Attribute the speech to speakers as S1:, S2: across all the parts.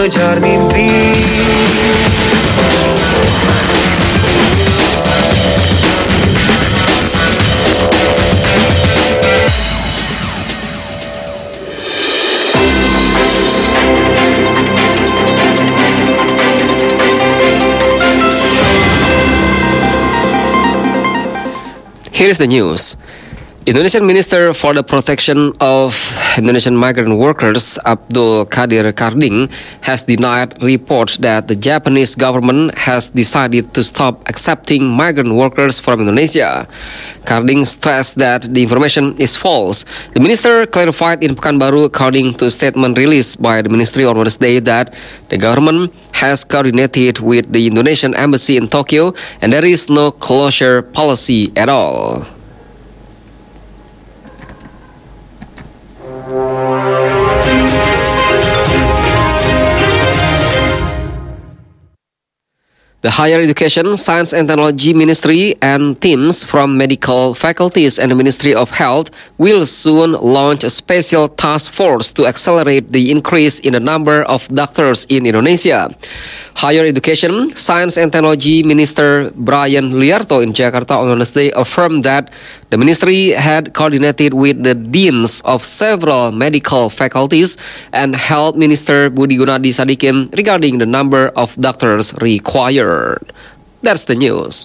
S1: mengejar mimpi.
S2: Here is the news. Indonesian Minister for the Protection of Indonesian Migrant Workers, Abdul Qadir Karding, has denied reports that the Japanese government has decided to stop accepting migrant workers from Indonesia. Karding stressed that the information is false. The minister clarified in Pekanbaru, according to a statement released by the ministry on Wednesday, that the government has coordinated with the Indonesian embassy in Tokyo and there is no closure policy at all. The Higher Education, Science and Technology Ministry and teams from medical faculties and the Ministry of Health will soon launch a special task force to accelerate the increase in the number of doctors in Indonesia. Higher Education, Science and Technology Minister Brian Liarto in Jakarta on Wednesday affirmed that the ministry had coordinated with the deans of several medical faculties and Health Minister Budi Gunadi Sadikin regarding the number of doctors required. That's the news.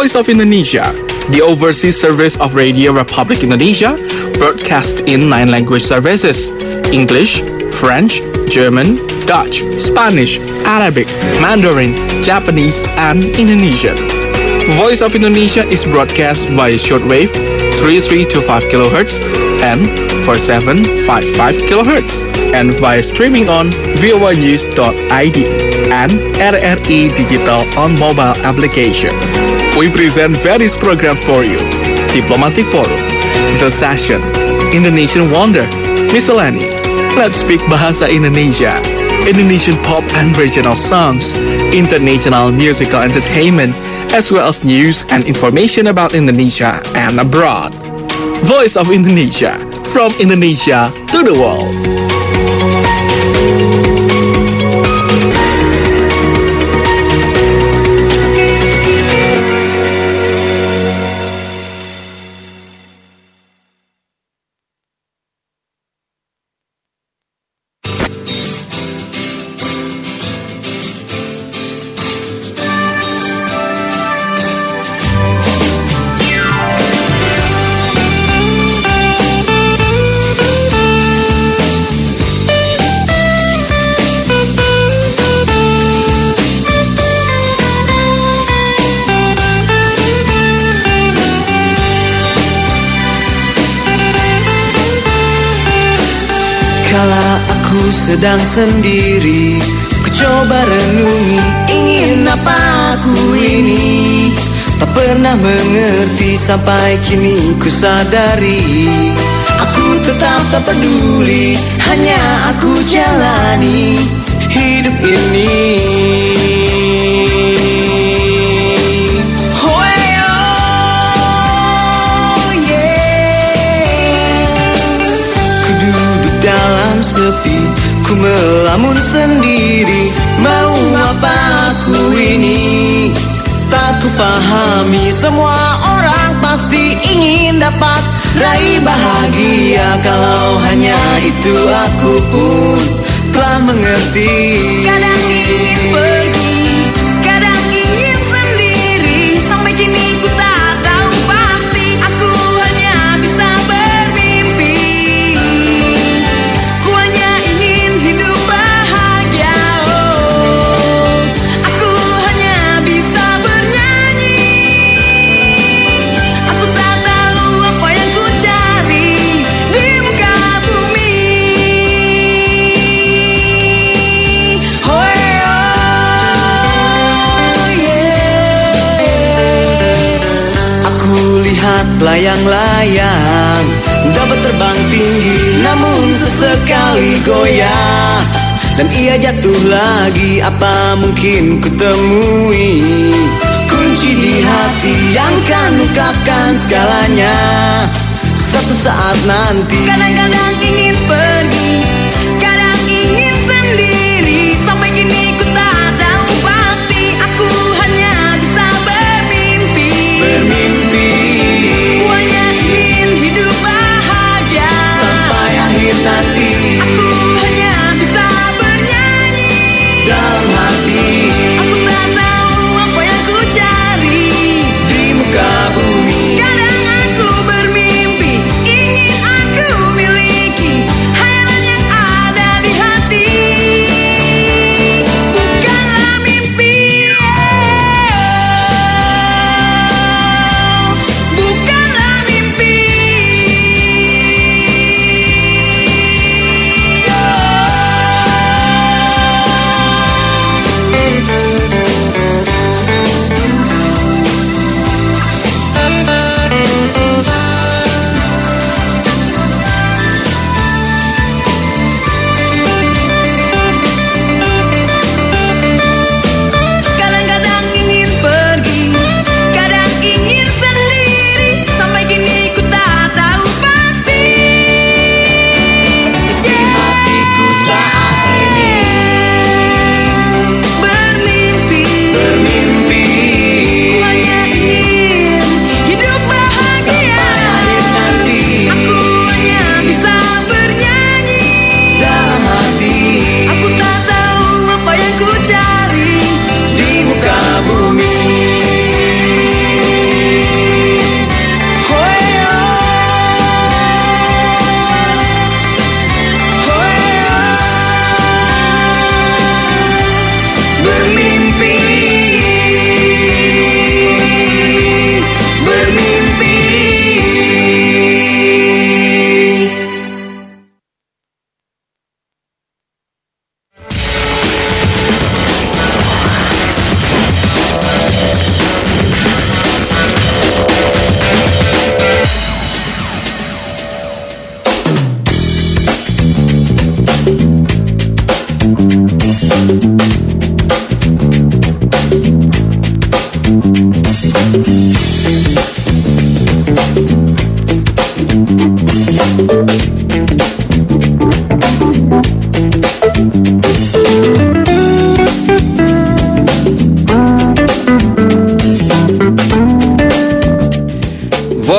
S1: Voice of Indonesia, the overseas service of Radio Republic Indonesia, broadcast in 9 language services: English, French, German, Dutch, Spanish, Arabic, Mandarin, Japanese, and Indonesian. Voice of Indonesia is broadcast via shortwave 3325 kHz and 4755 kHz, and via streaming on voanews.id and RRI Digital on mobile application. We present various programs for you: Diplomatic Forum, The Session, Indonesian Wonder, Miscellany, Let's Speak Bahasa Indonesia, Indonesian pop and regional songs, international musical entertainment, as well as news and information about Indonesia and abroad. Voice of Indonesia, from Indonesia to the world.
S3: Kala aku sedang sendiri, ku coba renungi, ingin apa aku ini. Tak pernah mengerti sampai kini ku sadari, aku tetap tak peduli, hanya aku jalani hidup ini. Sepi, ku melamun sendiri, mau apa aku ini? Tak ku pahami, semua orang pasti ingin dapat raih bahagia. Kalau hanya itu aku pun telah mengerti. Kadang ingin pergi, kadang ingin sendiri, sampai kini ku tak tahu pasti, aku hanya bisa bermimpi. Layang-layang dapat terbang tinggi, namun sesekali goyah dan ia jatuh lagi. Apa mungkin ku temui kunci di hati yang kan ungkapkan segalanya suatu saat nanti. Kadang-kadang ingin pergi, kadang ingin sendiri, sampai kini ku tak tahu pasti, aku hanya bisa bermimpi. Nanti aku hanya bisa bernyanyi dalam hati. Aku tak tahu apa yang ku cari di muka bumi. Kadang aku bermimpi, ingin aku miliki hayalan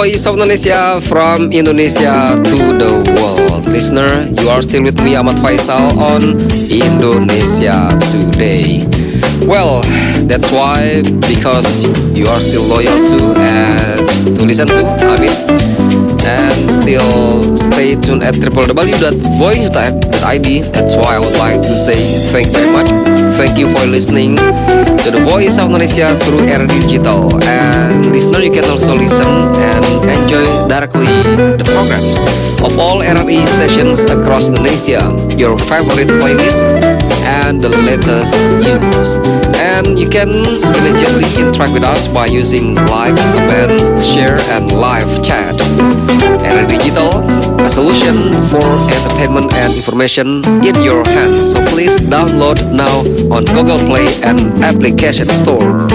S2: Voice of Indonesia from Indonesia to the world. Listener, you are still with me, Ahmad Faisal, on Indonesia Today. Well, that's why, because you are still loyal to and to listen to Hamid, and still stay tuned at www.voice.id. That's why I would like to say thank you very much. Thank you for listening to the Voice of Indonesia through RRI Digital. And listener, you can also listen and enjoy directly the programs of all RRI stations across Indonesia, your favorite playlist, and the latest news. And you can immediately interact with us by using like, comment, share, and live chat. RRI Digital, a solution for entertainment and information in your hands. So please download now on Google Play and Application Store.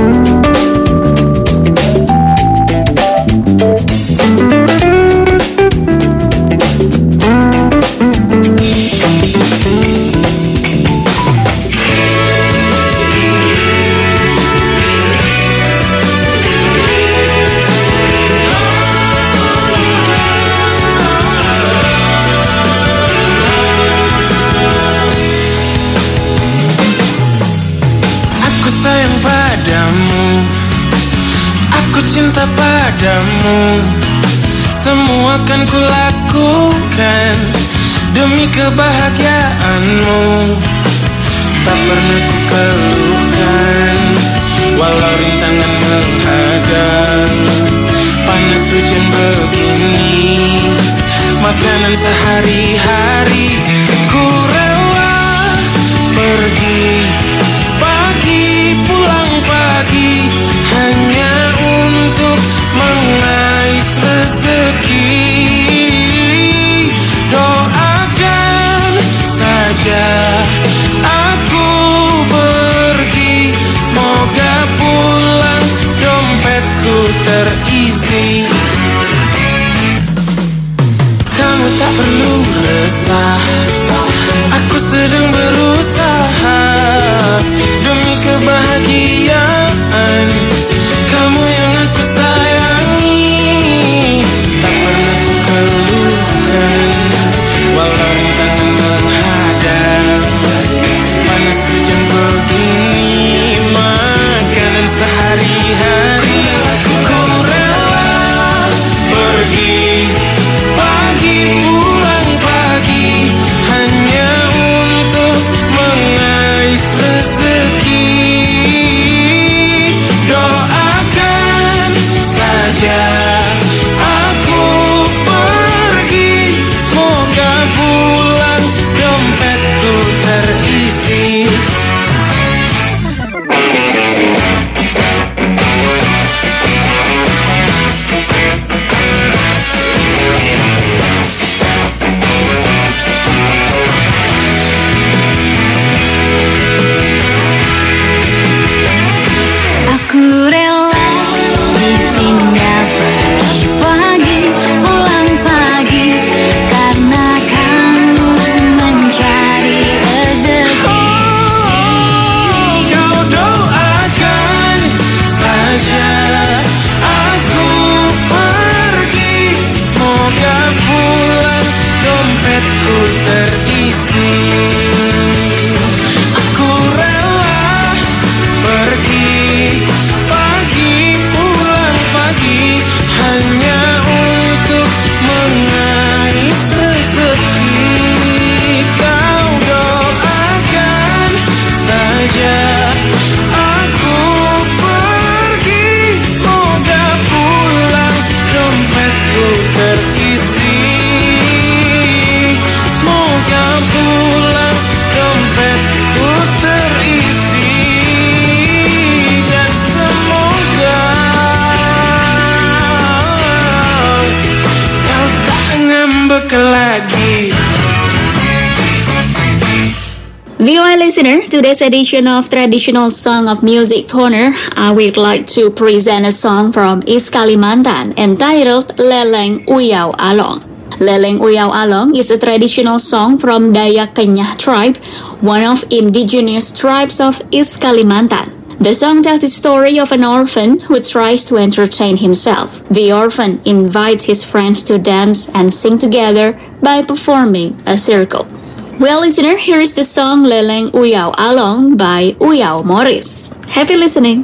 S4: Cinta padamu, semua akan kulakukan demi kebahagiaanmu. Tak pernah ku keluhkan, walau rintangan menghadang. Panas hujan begini, makanan sehari-hari. Ku rela pergi pagi, pulang pagi, hanya untuk mengais rezeki. Doakan saja aku pergi, semoga pulang dompetku terisi. Kamu tak perlu resah, aku sedang berusaha demi kebahagiaan kamu yang aku sayangi. Tak pernah ku keluhkan, walau rintangan menghadang. Panas hujan begini, makanan sehari-hari. Ku rela pergi pagi, pulang pagi, hanya untuk mengais rezeki. Aku pergi, semoga pulang dompetku terisi.
S5: Aku rela ditinggal pagi, pulang pagi, karena kamu mencari rezeki.
S4: Kau doakan saja aku pergi, semoga pulang dompetku terisi. Aku rela pergi pagi, pulang pagi, hanya untuk mengais rezeki. Kau doakan saja aku pergi, semoga pulang dompetku terisi. Semoga pulang dompetku terisi. Dan semoga kau tak ngambek lagi.
S5: VOA listener, today's edition of Traditional Song of Music Corner, I would like to present a song from East Kalimantan entitled Leleng Uyau Along. Leleng Uyau Along is a traditional song from Dayak Kenyah tribe, one of indigenous tribes of East Kalimantan. The song tells the story of an orphan who tries to entertain himself. The orphan invites his friends to dance and sing together by performing a circle. Well, listener, here is the song Leleng Uyao Along by Uyao Morris. Happy listening.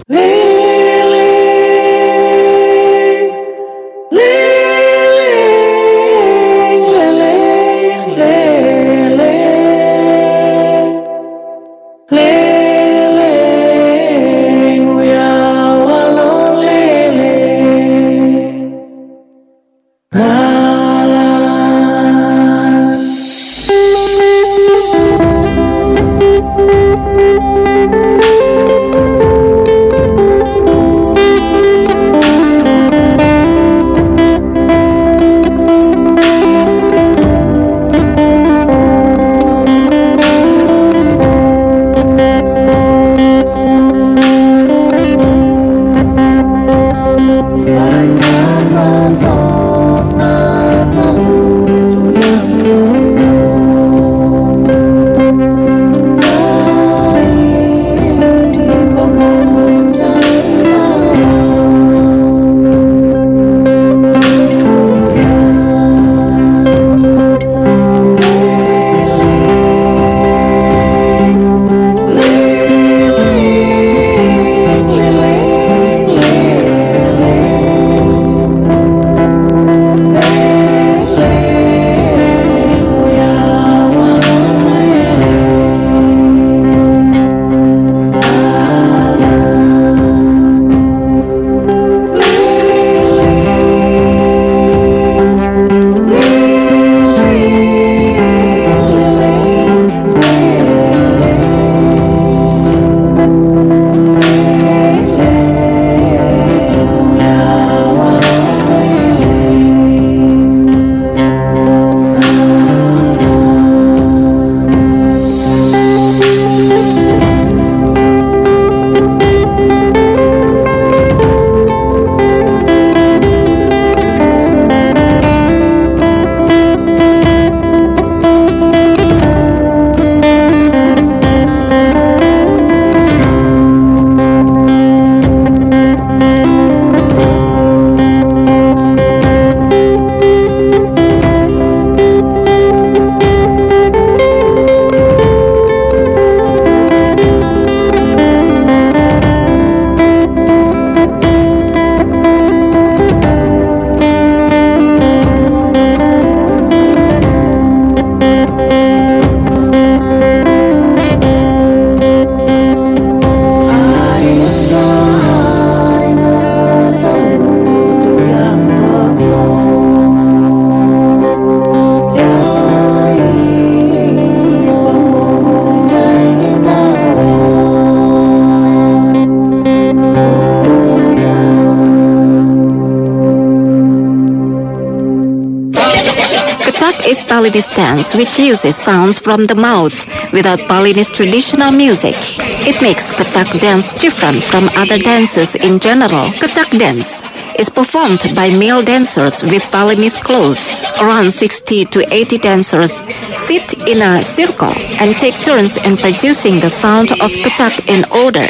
S6: Balinese dance which uses sounds from the mouth without Balinese traditional music. It makes Kecak dance different from other dances in general. Kecak dance is performed by male dancers with Balinese clothes. Around 60 to 80 dancers sit in a circle and take turns in producing the sound of Kecak in order.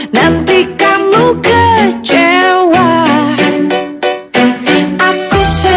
S7: Aku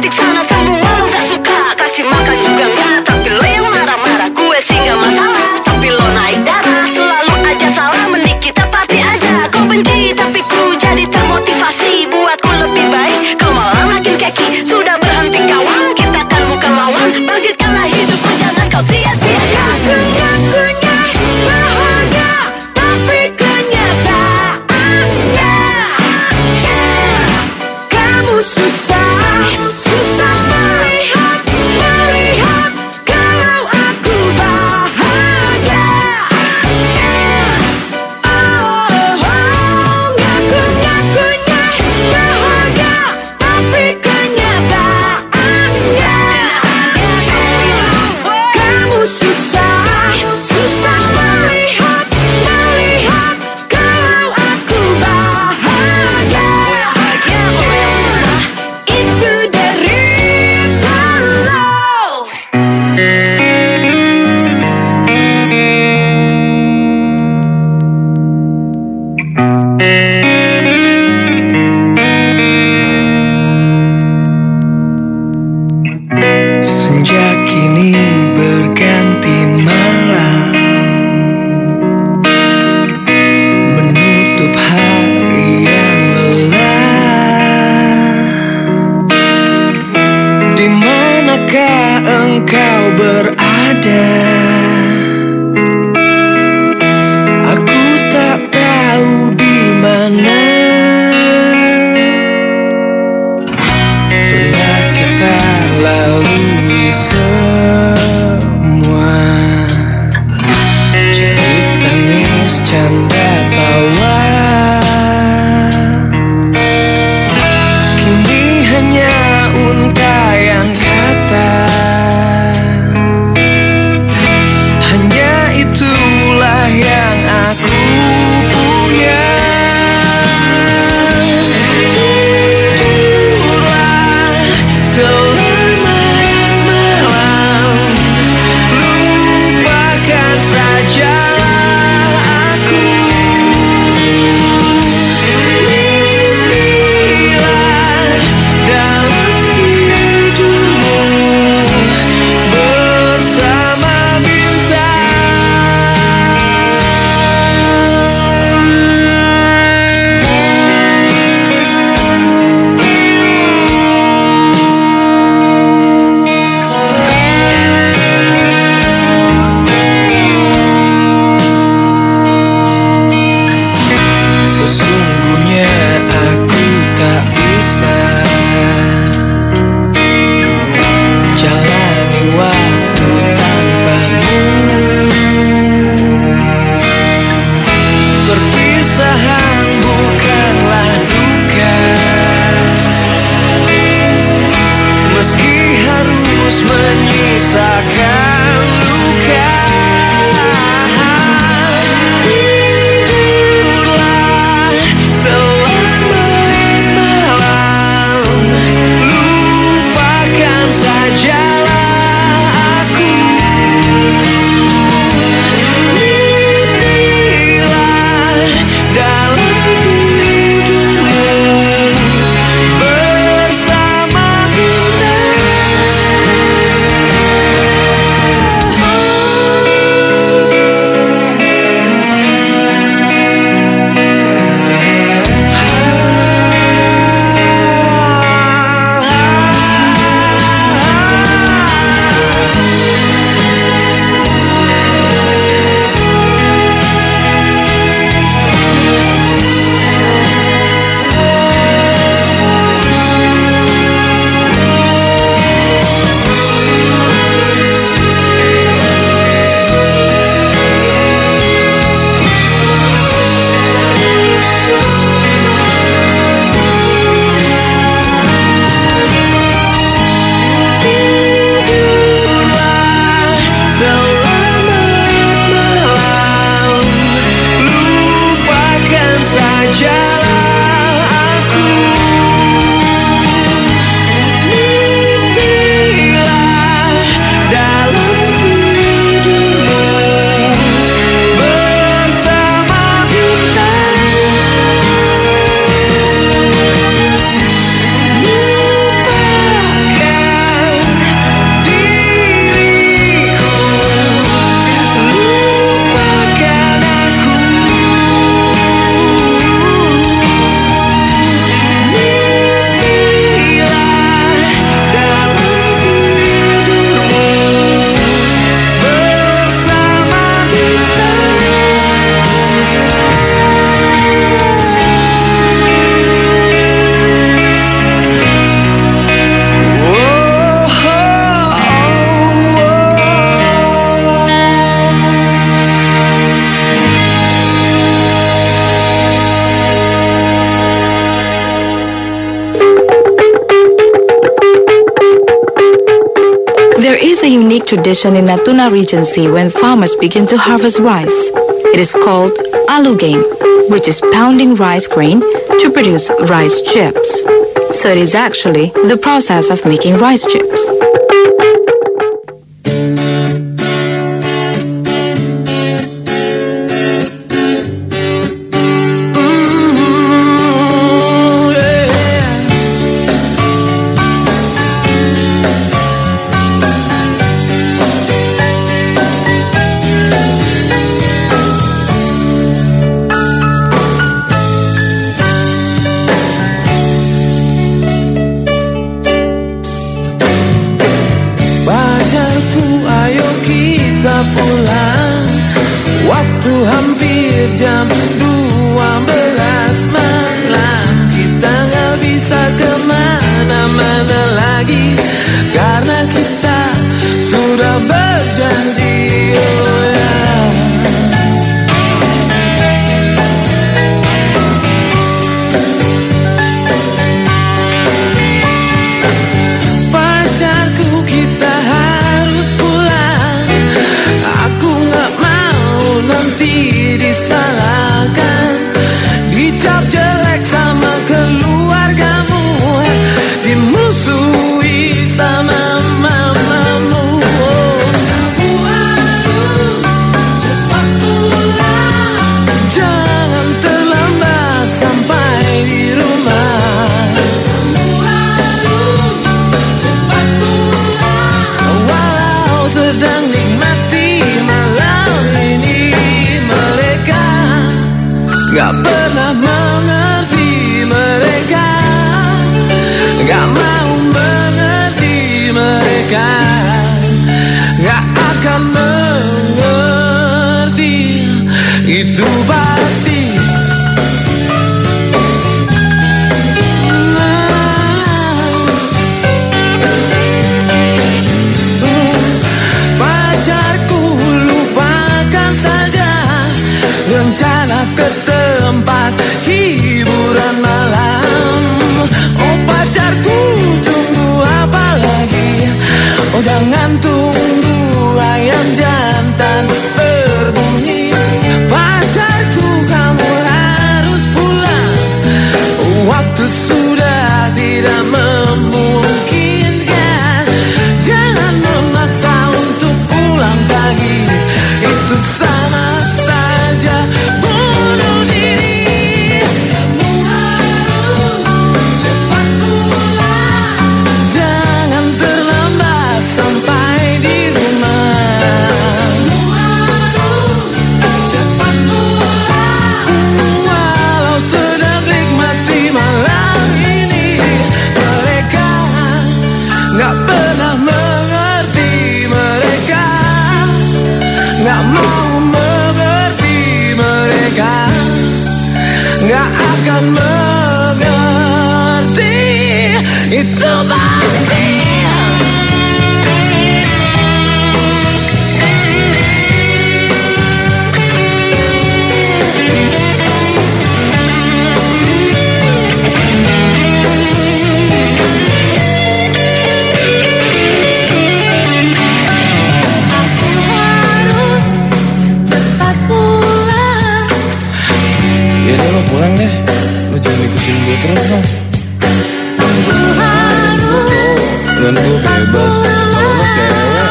S7: sidik sana semua lo gak suka. Kasih makan juga enggak, tapi lo yang marah-marah. Gue sih gak masalah, tapi lo naik darah. Selalu aja salah, mending kita pati aja. Kau benci tapi ku jadi termotivasi. Buatku lebih baik, kau malah makin keki. Sudah berhenti kawan, kita kan bukan lawan. Bangkitkanlah hidupku, jangan kau sia-siakan.
S3: Ngaku-ngakunya bahagia, tapi kenyataannya kamu susah melihat kalau aku bahagia. Ngaku-ngakunya bahagia, tapi kenyataannya kamu susah melihat kalau aku bahagia. Itu derita lo.
S4: Senja kini berganti malam, menutup hari yang lelah. Di manakah engkau berada? Aku tak tahu di mana. Pernah kita lalui semua, jerit tangis canda tawa. Kini hanya untaian kata
S8: a unique tradition in Natuna Regency when farmers begin to harvest rice. It is called alu game, which is pounding rice grain to produce rice chips. So it is actually the process of making rice chips.
S4: Pulang, waktu hampir jam 12 malam. Kita gak bisa kemana-mana lagi, karena kita sudah berjanji. Oh ya. Pacarku, kita harus pulang. Aku gak mau nanti disalahkan, dicap jelek sama keluargamu, dimusuhi sama mamamu. Kamu harus cepat pulang, jangan terlambat sampai di rumah. Kamu harus cepat pulang, walau sedang nikmati malam ini. Mereka gak pernah mengerti, mereka gak mau mengerti, mereka gak akan mengerti, itu pasti. Pacarku, lupakan saja rencana ke tempat hiburan malam. Oh pacarku, tunggu apa lagi? Oh jangan tunggu ayam jantan berbunyi. Pacarku, kamu harus pulang, waktu sudah tidak memungkinkan. Jangan memaksa untuk pulang pagi, itu sama saja bunuh diri. Kamu harus cepat pulang, jangan terlambat sampai di rumah. Kamu harus cepat pulang, walau sedang nikmati malam ini. Mereka gak pernah mengerti, mereka gak mau mengerti, mereka gak akan mengerti, itu pasti.
S9: Ya udah lo pulang deh, lo jangan ikutin gue terus dong. Dan gue bebas, kalau lo cewek.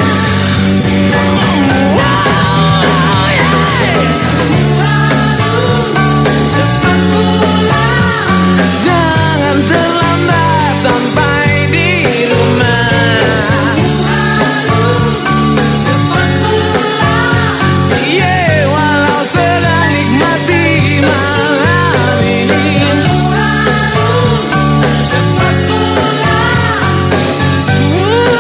S4: Jangan terlambat sampai di rumah. Cepat pulang, yeah, walau sedang nikmati malam ini. Cepat pulang,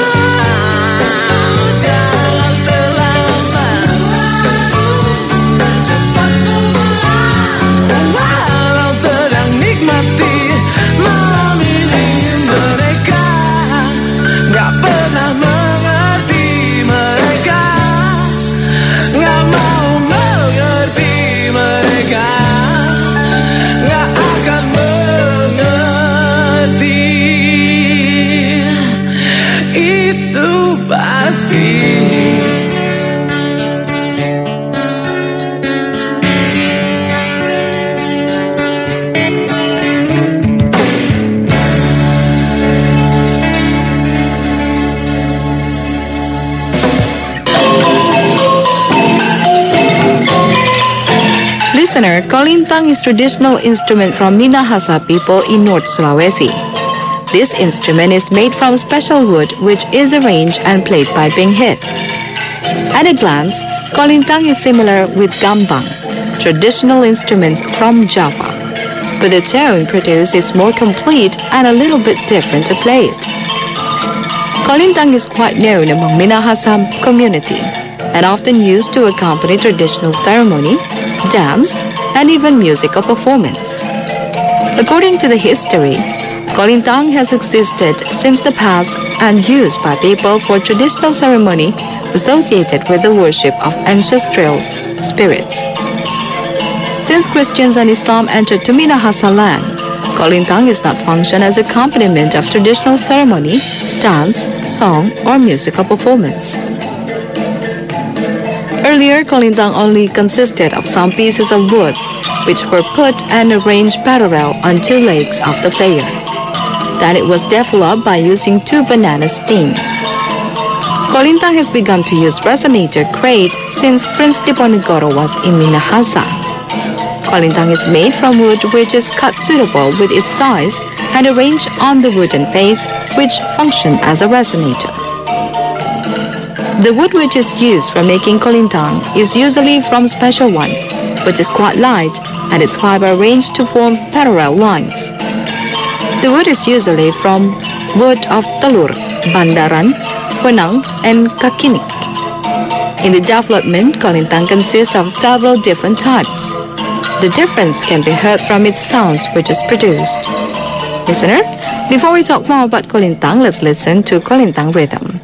S8: Listener, kolintang is traditional instrument from Minahasa people in North Sulawesi. This instrument is made from special wood which is arranged and played by being hit. At a glance, kolintang is similar with gambang, traditional instruments from Java, but the tone produced is more complete and a little bit different to play it. Kolintang is quite known among Minahasa community and often used to accompany traditional ceremony, dance, and even musical performance. According to the history, kolintang has existed since the past and used by people for traditional ceremony associated with the worship of ancestral spirits. Since Christians and Islam entered to Minahasa land, kolintang is not function as accompaniment of traditional ceremony, dance, song, or musical performance. Earlier, kolintang only consisted of some pieces of woods which were put and arranged parallel on two legs of the player. Then it was developed by using two banana stems. Kolintang has begun to use resonator crate since Prince Diponegoro was in Minahasa. Kolintang is made from wood which is cut suitable with its size and arranged on the wooden base which function as a resonator. The wood which is used for making kolintang is usually from special one, which is quite light and its fiber arranged to form parallel lines. The wood is usually from wood of telur, bandaran, wenang, and kakinik. In the development, kolintang consists of several different types. The difference can be heard from its sounds which is produced. Listener, before we talk more about kolintang, let's listen to kolintang rhythm.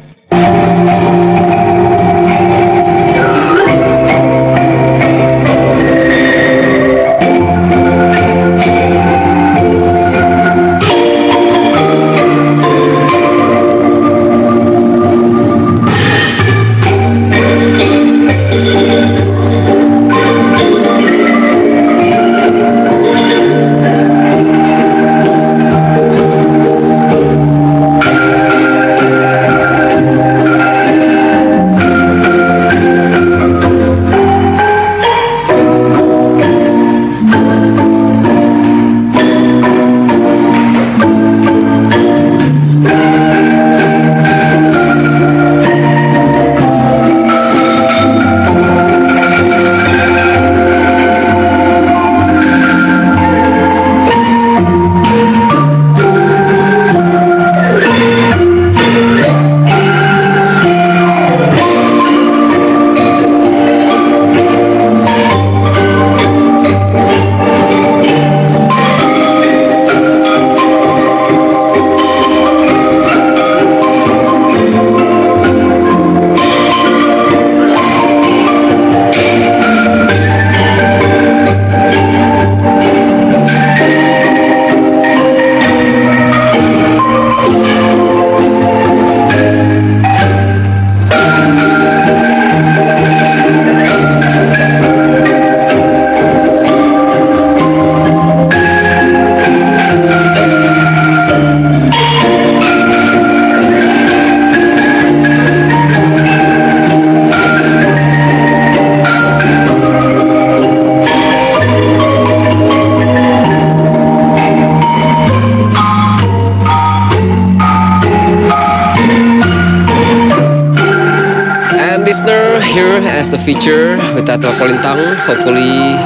S2: Listener, here as the feature with title kolintang, hopefully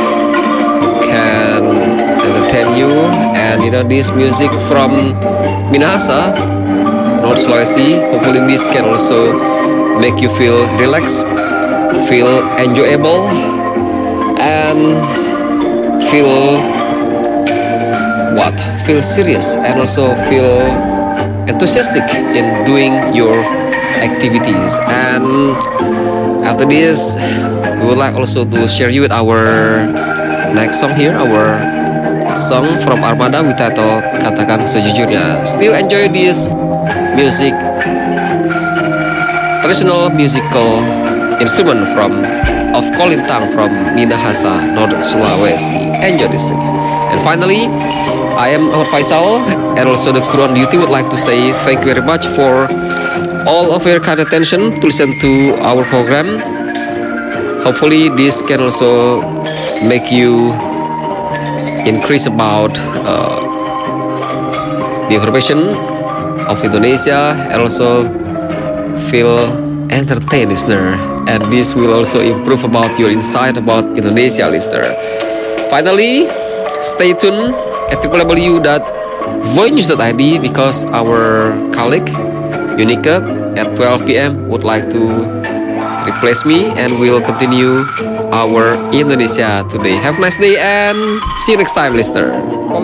S2: can entertain you. And this music from Minahasa, North Sulawesi, hopefully this can also make you feel relaxed, feel enjoyable, and feel feel serious, and also feel enthusiastic in doing your activities. And after this, we would like also to share you with our next song here, our song from Armada with title Katakan Sejujurnya. Still enjoy this music, traditional musical instrument of kolintang from Minahasa, North Sulawesi. Enjoy this. And finally, I am Ahmad Faisal, and also the crew on duty would like to say thank you very much for all of your kind attention to listen to our program. Hopefully this can also make you increase about the information of Indonesia and also feel entertained, listener. And this will also improve about your insight about Indonesia, listener. Finally, stay tuned at www.voicenews.id because our colleague Unica at 12 p.m. would like to replace me and we'll continue our Indonesia today. Have a nice day and see you next time, listener.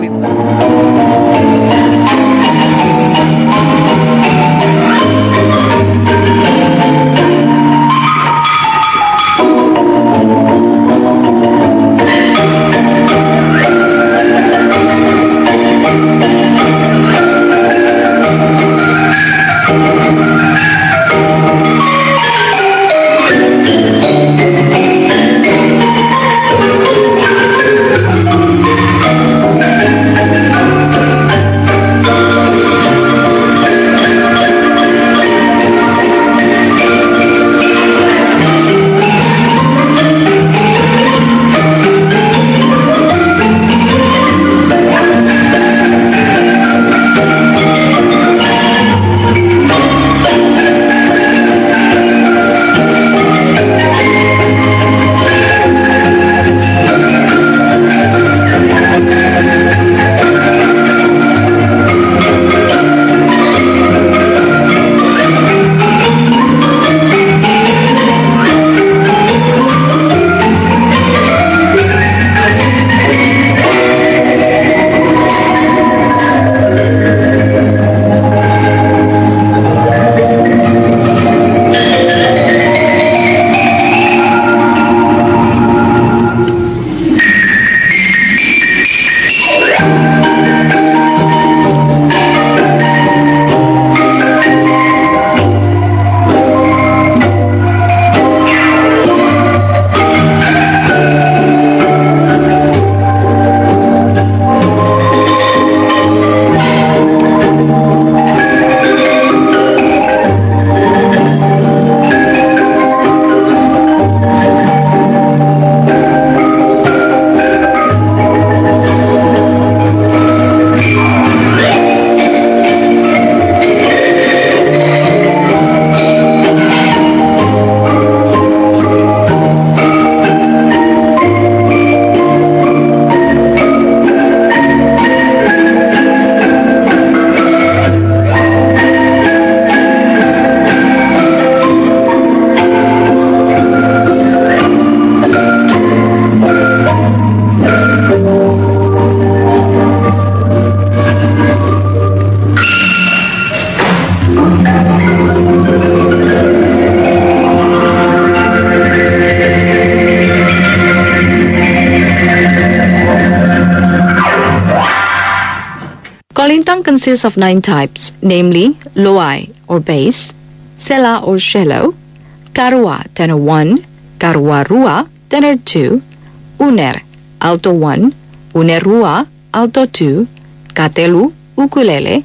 S8: Kolintang consists of 9 types, namely loai or bass, sela or shallow, karua tenor 1, karua rua tenor 2, uner alto 1, uner rua alto 2, katelu ukulele,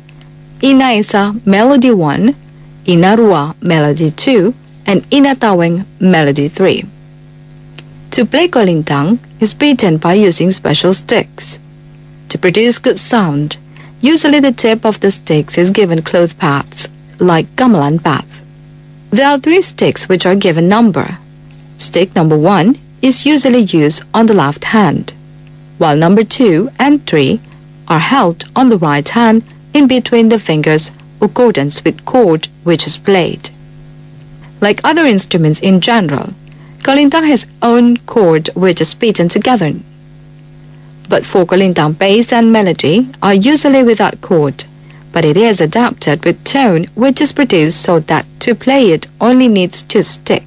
S8: inaesa melody 1, inarua melody 2, and inataweng melody 3. To play kolintang is beaten by using special sticks. To produce good sound, usually the tip of the sticks is given cloth pads, like gamelan path. There are 3 sticks which are given number. Stick number 1 is usually used on the left hand, while number 2 and 3 are held on the right hand in between the fingers accordance with chord which is played. Like other instruments in general, kolintang has own chord which is beaten together. But for kolintang, bass and melody are usually without chord, but it is adapted with tone which is produced so that to play it only needs to stick.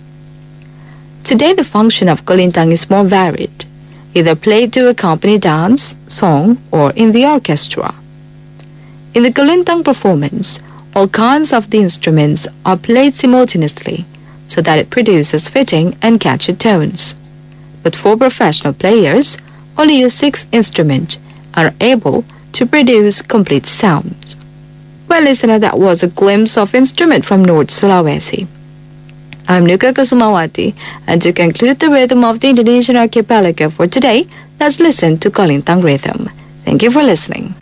S8: Today the function of kolintang is more varied, either played to accompany dance, song, or in the orchestra. In the kolintang performance, all kinds of the instruments are played simultaneously so that it produces fitting and catchy tones. But for professional players, only use 6 instruments are able to produce complete sounds. Well, listener, that was a glimpse of instrument from North Sulawesi. I'm Nuka Kusumawati, and to conclude the rhythm of the Indonesian archipelago for today, let's listen to Kolintang rhythm. Thank you for listening.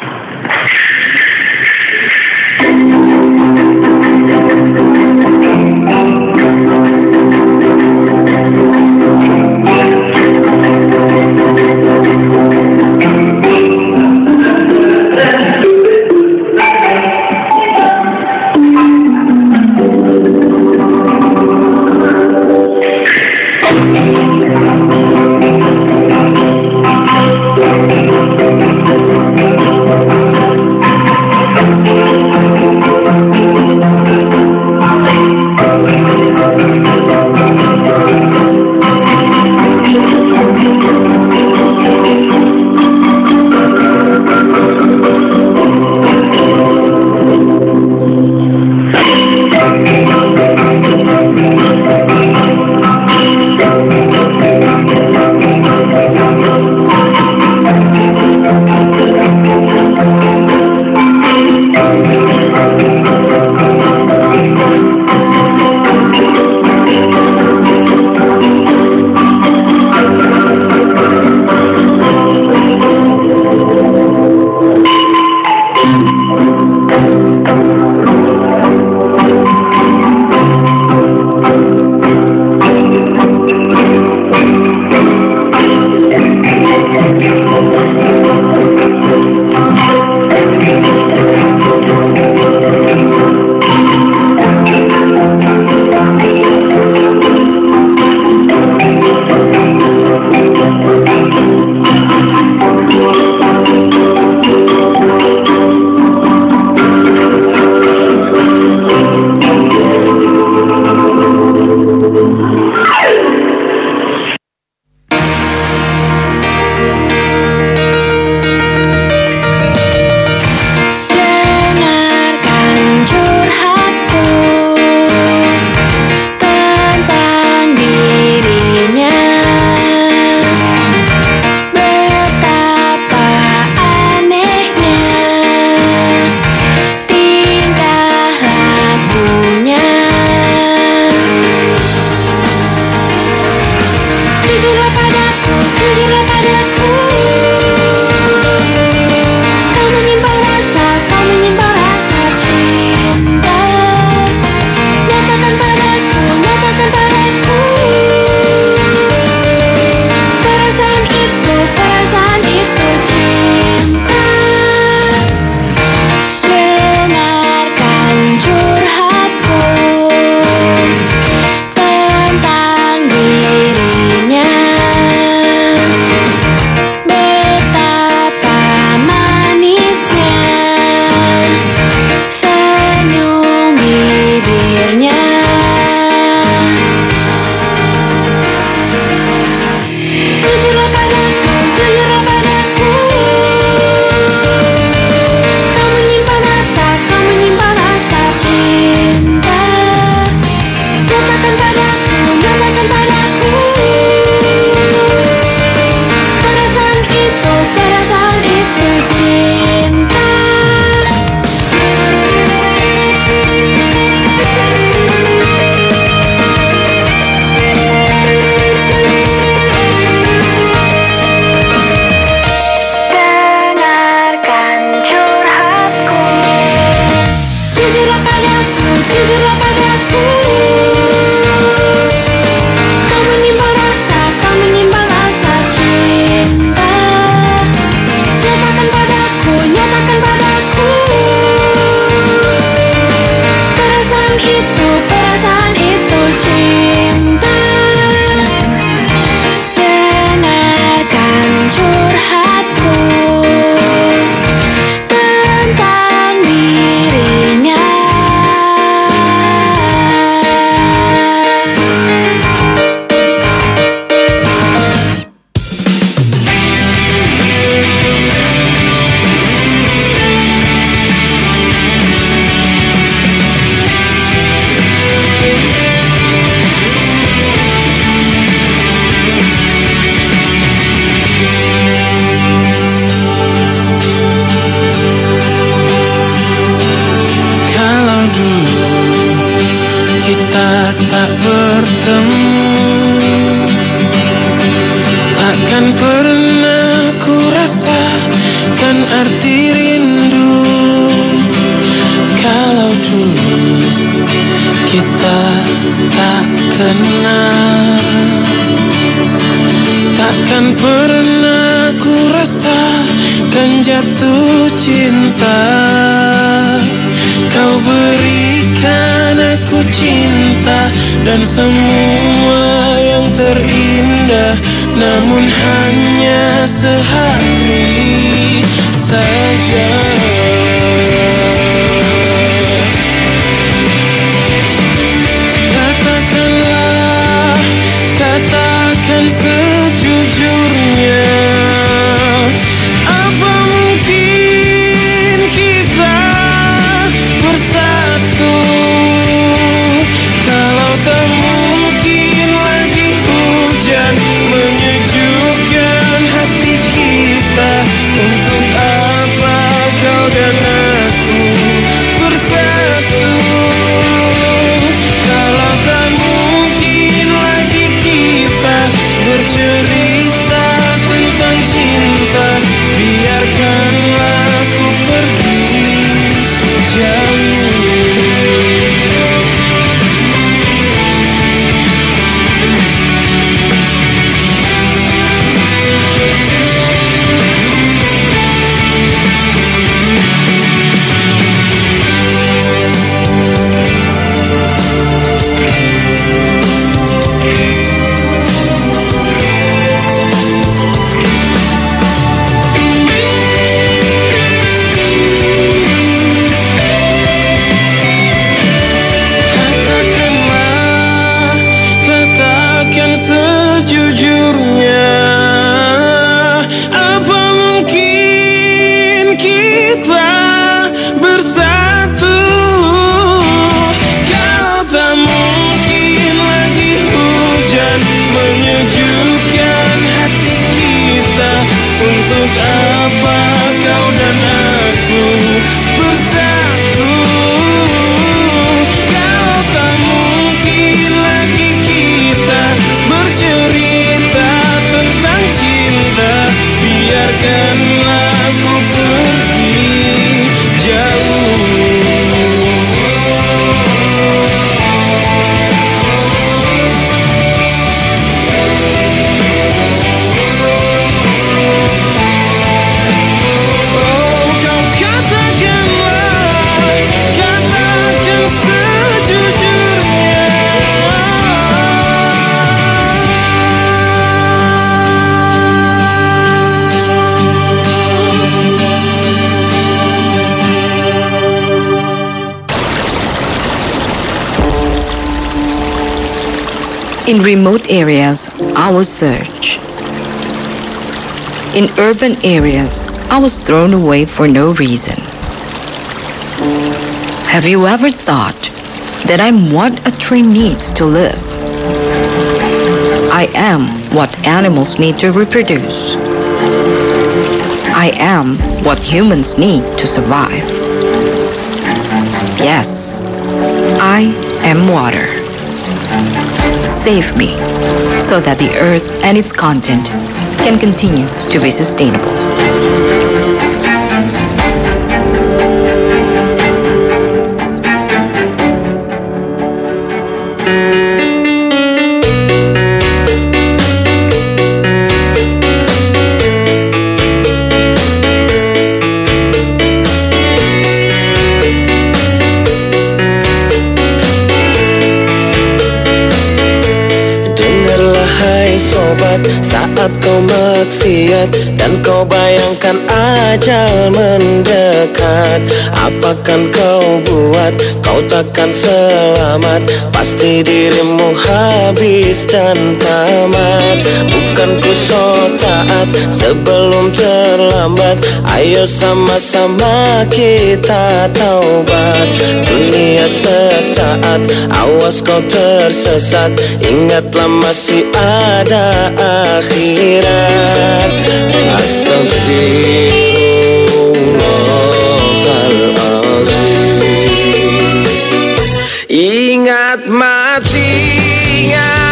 S4: bertemu. Takkan pernah ku rasakan arti rindu kalau dulu kita tak kenal. Takkan pernah ku rasakan jatuh cinta. Kau berikan aku cinta dan semua yang terindah, namun hanya sehari saja. Katakanlah, katakan sejujurnya, apa mungkin kita bersatu kalau tak mungkin lagi hujan menyejukkan hati kita? Untuk apa kau dan aku bersatu kalau tak mungkin lagi kita bercerita tentang cinta? Biarkanlah aku pergi jauh. Sejujurnya, apa mungkin kita bersatu kalau tak mungkin lagi hujan menyejukkan hati kita? Untuk apa kau dan aku bersatu kalau tak mungkin lagi kita bercerita tentang cinta? Biarkanlah aku pergi jauh. Oh, kau katakanlah, katakan sejujurnya.
S8: In remote areas, I was searched. In urban areas, I was thrown away for no reason. Have you ever thought that I'm what a tree needs to live? I am what animals need to reproduce. I am what humans need to survive. Yes, I am water. Save me so that the earth and its content can continue to be sustainable.
S4: Saat kau maksiat dan kau bayangkan ajal mendekat, apakan kau buat? Kau takkan selamat. Pasti dirimu habis dan tamat. Bukan ku so taat sebelum terlambat. Ayo sama-sama kita taubat. Dunia sesaat, awas kau tersesat. Ingatlah masih ada akhirat. Astagfirullahaladzim. Ingat mati, ingat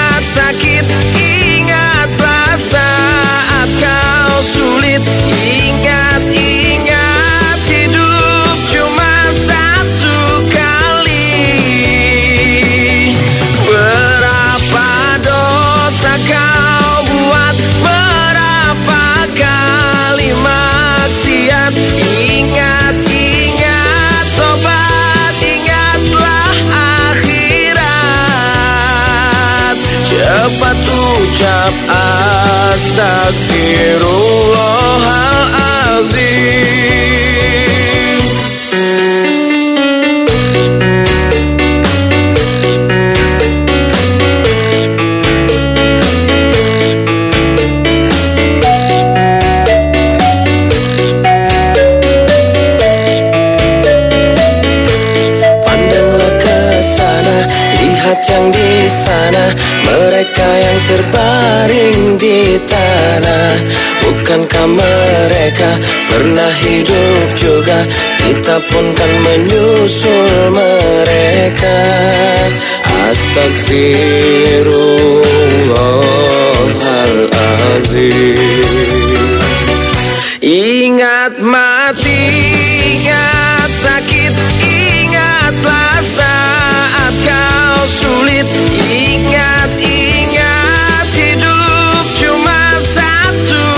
S4: cepat ucap Astagfirullahalazim. Yang di sana, mereka yang terbaring di tanah, bukankah mereka pernah hidup juga? Kita pun kan menyusul mereka. Astagfirullahalazim. Ingat mati, ingat sakit, ingatlah saat kau sulit. Ingat, ingat hidup cuma satu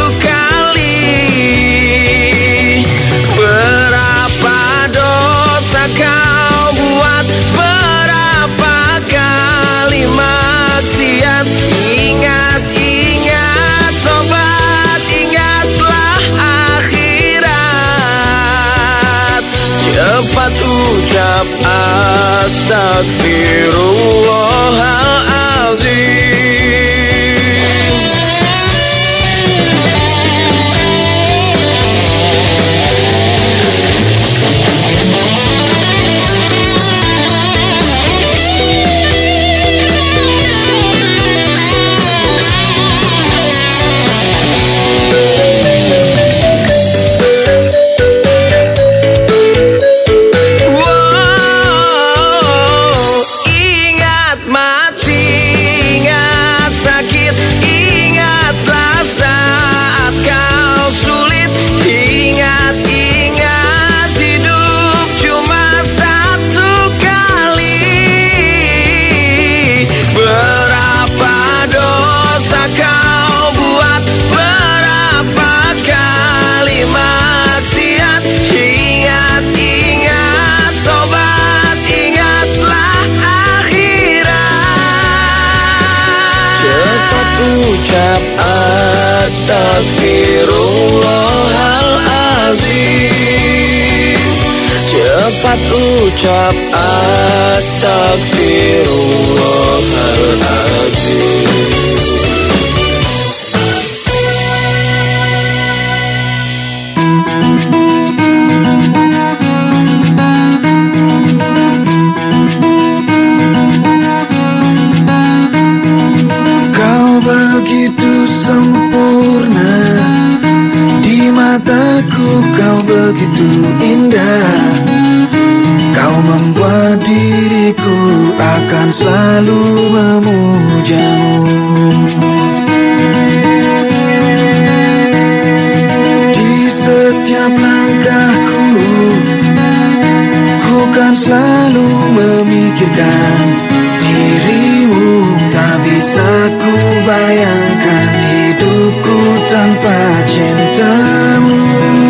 S4: kali. Berapa dosa kau buat, berapa kali maksiat. Ingat, ingat sobat, ingatlah akhirat. Cepat ucap Astagfirullahalazim. Ucap Astagfirullahalazim. Cepat ucap Astagfirullahalazim.
S10: Begitu sempurna di mataku, kau begitu indah. Kau membuat diriku akan selalu memujamu. Di setiap langkahku, ku kan selalu memikirkan dirimu. Tak bisa ku bayangkan hidupku tanpa cintamu.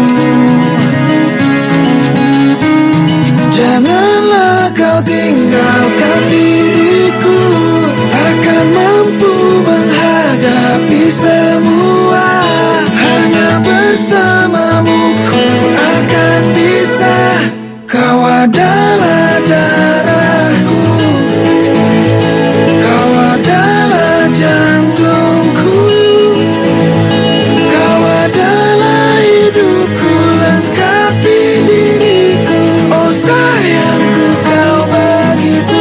S10: Janganlah kau tinggalkan diriku, takkan mampu menghadapi semua. Hanya bersamamu ku akan bisa. Kau adalah darahku, kau adalah jantungku, kau adalah hidupku, lengkapi diriku. Oh sayangku, kau begitu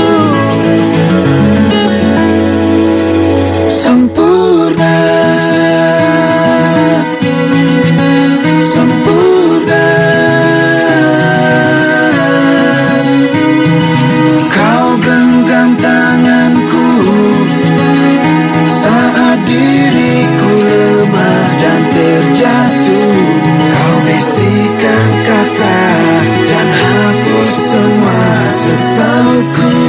S10: sempurna, sempurna. Kau genggam tanganku saat diriku lemah dan terjatuh. Kau bisikan kata dan hapus semua sesalku.